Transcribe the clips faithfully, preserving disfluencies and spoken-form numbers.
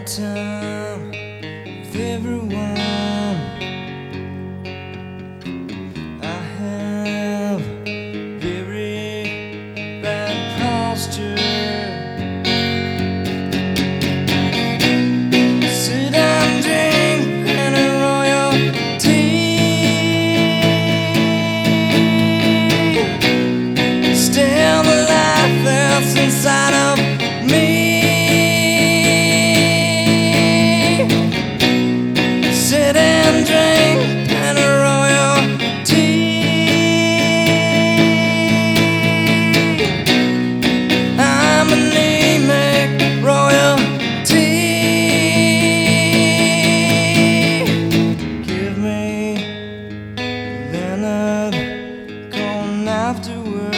hard time with everyone. I have very bad posture. Sit and drink and a royal tea. Still the life that's inside of me. Sit and drink and a royal tea. I'm anemic royalty. Give me Leonard Cohen afterward,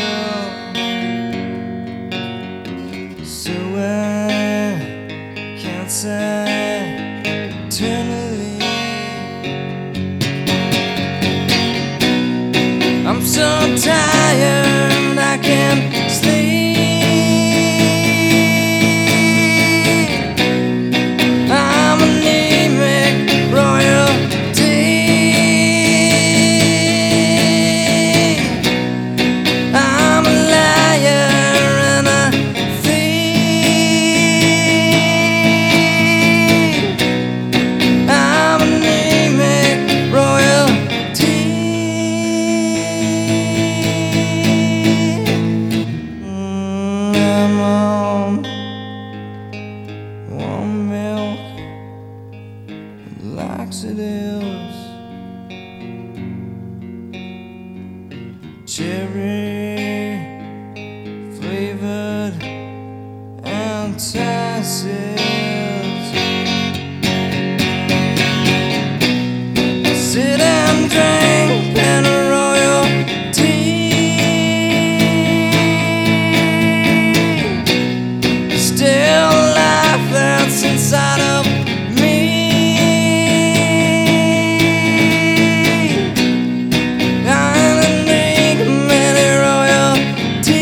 so I can't say eternally. I'm so tired I can't sleep. I'm anemic royalty. I'm a liar and a thief. I'm anemic royalty. I'm on warm milk and laxatives, cherry flavored antacids. Sit and drink and a royal tea. Still life that's inside of me. I'm anemic royalty.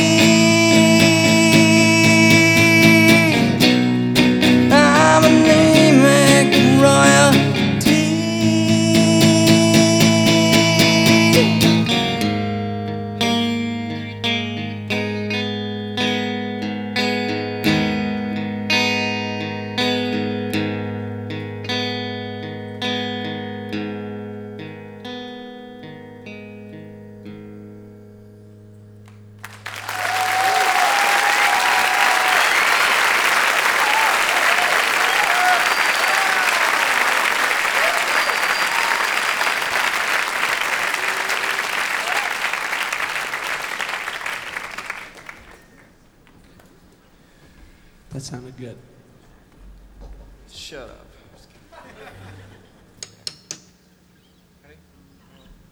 I'm anemic royalty. That sounded good. Shut up.